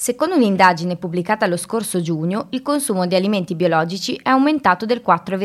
Secondo un'indagine pubblicata lo scorso giugno, il consumo di alimenti biologici è aumentato del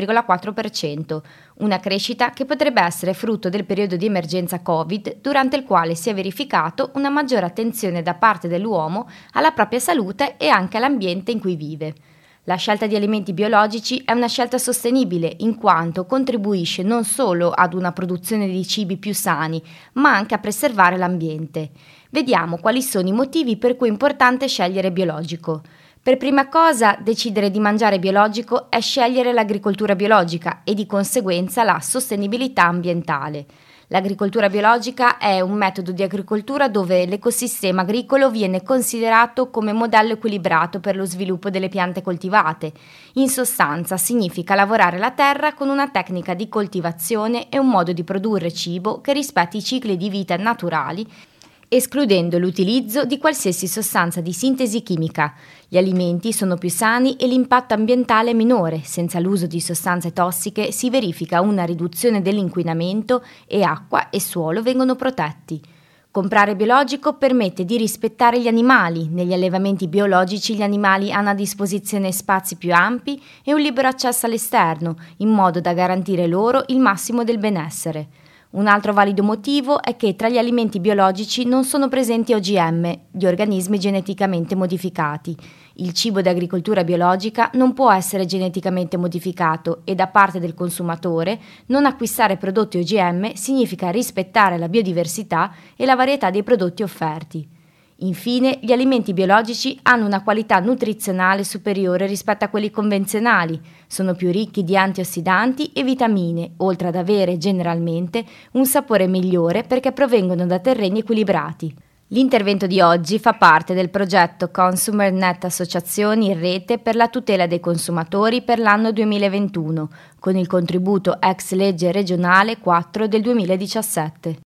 4,4%, una crescita che potrebbe essere frutto del periodo di emergenza Covid, durante il quale si è verificato una maggiore attenzione da parte dell'uomo alla propria salute e anche all'ambiente in cui vive. La scelta di alimenti biologici è una scelta sostenibile in quanto contribuisce non solo ad una produzione di cibi più sani, ma anche a preservare l'ambiente. Vediamo quali sono i motivi per cui è importante scegliere biologico. Per prima cosa, decidere di mangiare biologico è scegliere l'agricoltura biologica e di conseguenza la sostenibilità ambientale. L'agricoltura biologica è un metodo di agricoltura dove l'ecosistema agricolo viene considerato come modello equilibrato per lo sviluppo delle piante coltivate. In sostanza, significa lavorare la terra con una tecnica di coltivazione e un modo di produrre cibo che rispetti i cicli di vita naturali, escludendo l'utilizzo di qualsiasi sostanza di sintesi chimica. Gli alimenti sono più sani e l'impatto ambientale è minore. Senza l'uso di sostanze tossiche si verifica una riduzione dell'inquinamento e acqua e suolo vengono protetti. Comprare biologico permette di rispettare gli animali. Negli allevamenti biologici gli animali hanno a disposizione spazi più ampi e un libero accesso all'esterno, in modo da garantire loro il massimo del benessere. Un altro valido motivo è che tra gli alimenti biologici non sono presenti OGM, gli organismi geneticamente modificati. Il cibo d'agricoltura biologica non può essere geneticamente modificato e da parte del consumatore non acquistare prodotti OGM significa rispettare la biodiversità e la varietà dei prodotti offerti. Infine, gli alimenti biologici hanno una qualità nutrizionale superiore rispetto a quelli convenzionali, sono più ricchi di antiossidanti e vitamine, oltre ad avere generalmente un sapore migliore perché provengono da terreni equilibrati. L'intervento di oggi fa parte del progetto Consumer Net Associazioni in rete per la tutela dei consumatori per l'anno 2021, con il contributo ex legge regionale 4 del 2017.